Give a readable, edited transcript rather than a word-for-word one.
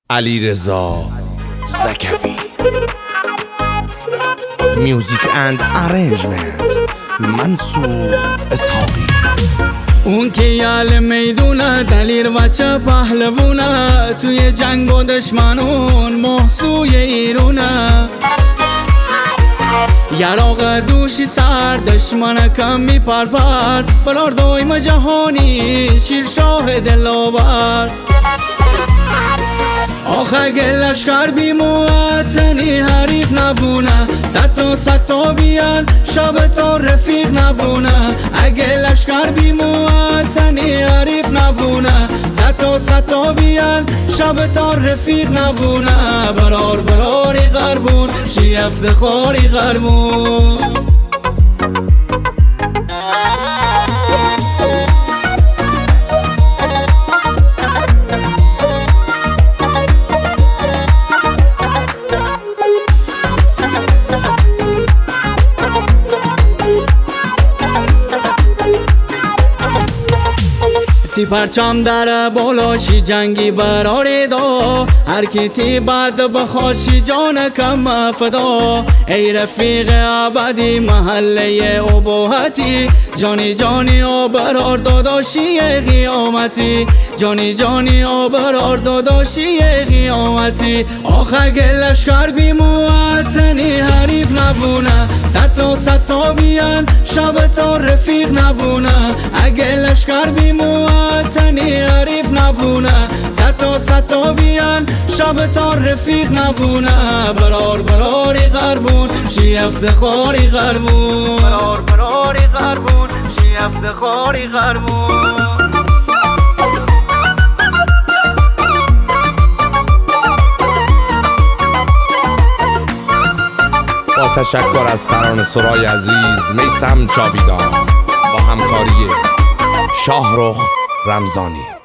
علیرضا زکوی. میوزیک اند ارنجمنت منصور اسحاقی. اون که یال میدونه دلیر بچه پهلوونه، توی جنگ و دشمنون محسوی ایرونه. یراق دوشی سر دشمن کم می پرپر، بلار دویم جهانی شیرشاه دلاور. آخه لشکر بی موطنی حریف نبونه، صد تا بیان شب تا رفیق نبونه. اگه لشکر بی موطنی حریف نبونه، صد تا بیان شب تا رفیق نبونه. براری غربون شی افتخاری غربون. تی پرچم در بالاشی جنگی براری دا، هر کی تی بعد بخواشی جان کم فدا. ای رفیق ابدی محله ابهتی، جانی و برار داداشی قیامتی. جانی و برار داداشی قیامتی. آخه لشکر بی موطنی حریف نبونه، صد تا بیان شب تا رفیق نبونه. اگه لشکر بی موطنی حریف نبونه، صد تا بیان شب تا رفیق نبونه. براری غربون شی افتخاری غربون. براری غربون شی افتخاری غربون. با تشکر از سران سرای عزیز میثم جاویدان با همکاری شاهرخ رمضانی.